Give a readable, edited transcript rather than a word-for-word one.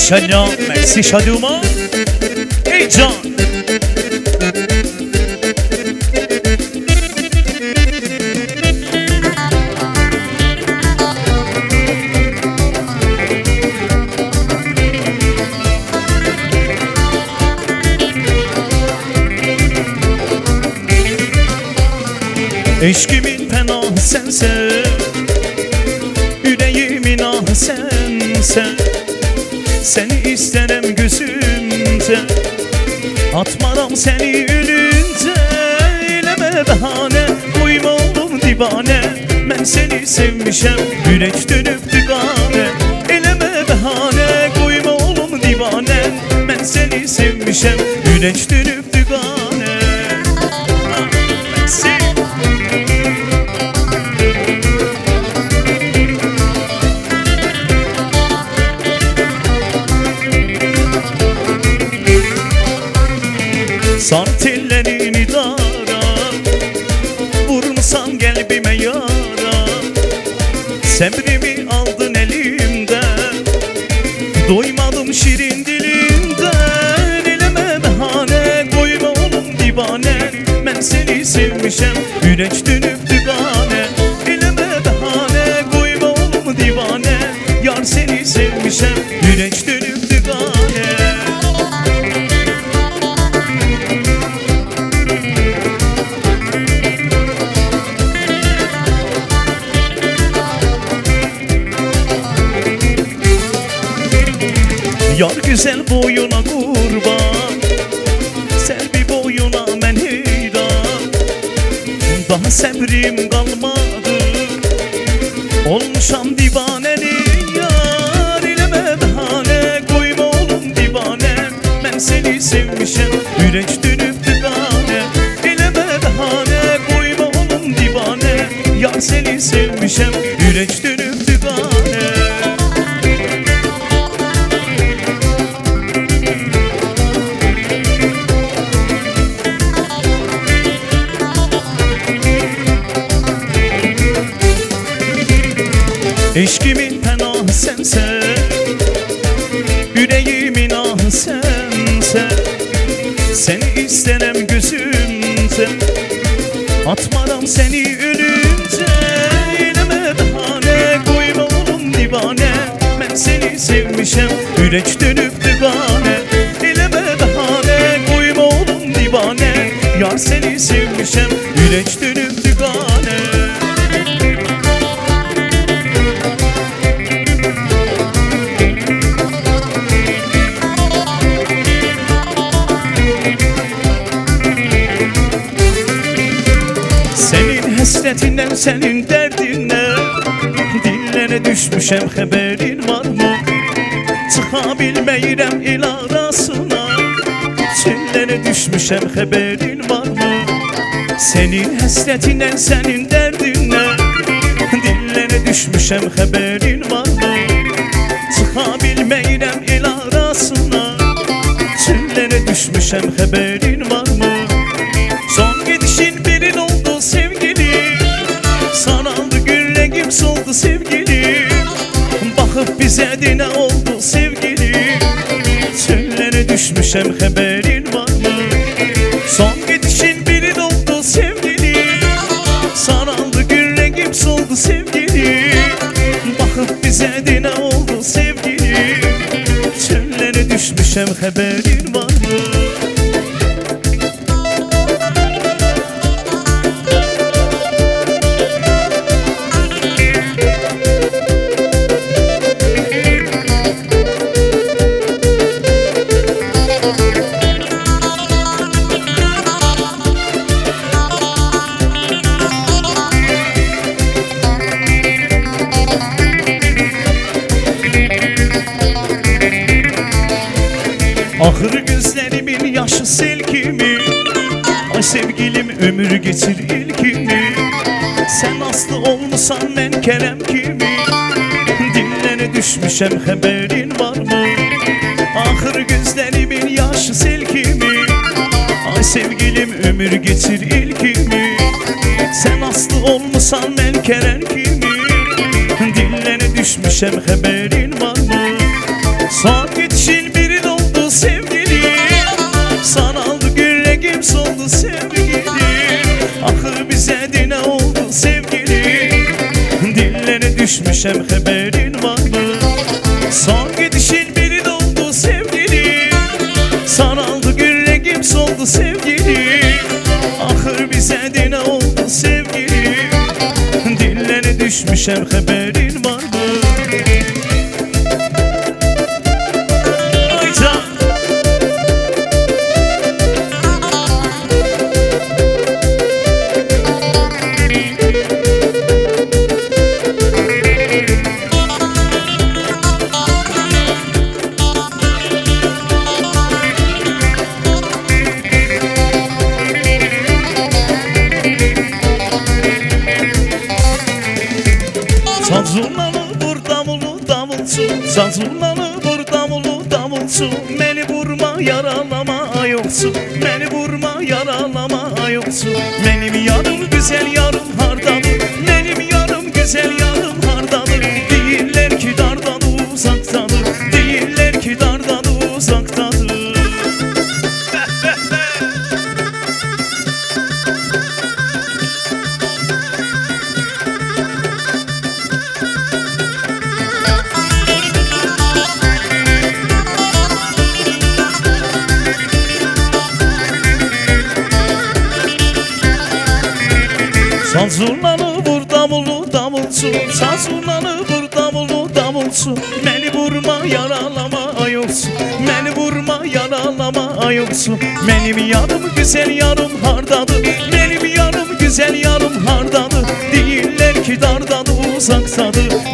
Chagnon, merci Chadouma. Hey John. Eşkimin penahı sensen, yüreğimin ahı sensen. Seni istenem gözümde, atmaram seni önünde. Eleme bahane, uyma oğlum divane. Ben seni sevmişem, yürek dönüp digane. Eleme bahane, uyma oğlum divane. Ben seni sevmişem, yürek dönüp digane. Sar tellerini dara, vurmuşsan kalbime yara. Semrimi aldın elimden, doymadım şirin dilinden. Eleme bahane, koyma oğlum divane. Ben seni sevmişem, yürek dönüp digane. Eleme bahane, koyma oğlum divane. Yar seni sevmişem, yürek dönüp digane. Yar güzel boyuna kurban, selvi boyuna men heyran. Daha semrim kalmadı, olmuşam divanenin yar. Eleme bahane, koyma oğlum divane. Ben seni sevmişem, yürek dönüp digane. Eleme bahane, koyma oğlum divane. Yar seni sevmişem, yürek dönüp digane. Eşkimin penahı sensen, yüreğimin ahı sensen. Seni istenem gözümde, atmaram seni önümde. Eleme bahane, koyma oğlum divane. Ben seni sevmişem, yürek dönüp digane. Eleme bahane, koyma oğlum divane. Yar seni sevmişem, yürek dönüp digane. Hasretinden senin derdinle, dillere düşmüşem haberin var mı? Çıkabilmeyirem il arasına, çöllere düşmüşem haberin var mı? Senin hasretinden senin derdinle, dillere düşmüşem haberin var mı? Çıkabilmeyirem il arasına, çöllere düşmüşem haberin var mı? Son gidişin birin oldu sevgili, saraldı yüreğim soldu sevgili. Bakıp bize de ne oldu sevgili, çöllere düşmüşem haberin var mı? Son gidişin birin oldu sevgili, saraldı yüreğim soldu sevgili. Bakıp bize de ne oldu sevgili, çöllere düşmüşem haberin var mı? Ahır gözlerimin yaşı sel kimi, ay sevgilim ömür geçir ilkimi. Sen aslı olmuşsan ben Kerem kimi, dillere düşmüşem haberin var mı? Ahır gözlerimin yaşı sel kimi, ay sevgilim ömür geçir ilkimi. Sen aslı olmuşsan ben Kerem kimi, dillere düşmüşem haberin var mı? Son git düşmüşəm xəbərin varmı? Son gidişin birin oldu sevgilim, saraldı güllegim soldu sevgilim. Axır bizə dinə oldu sevgilim, dillərə düşmüşəm xəbərin varmı? Sazurlanı vur davulu davulcu, sazurlanı vur davulu davulcu. Məni vurma yaralama ayolcu, məni vurma yaralama ayolcu. Mənim yarım güzel yarım hardadır, mənim yarım güzel yarım hardadır. Deyirlər ki dardadır uzaqdadır, deyirlər ki dardadır uzaqdadır. Sazurlanı vur davulu davulcu, sazurlanı vur davulu davulcu. Məni vurma yaralama ayolcu, məni vurma yaralama ayolcu. Mənim yarım güzel yarım hardadır, mənim yarım güzel yarım hardadır. Deyirlər ki dardadır uzaqdadır,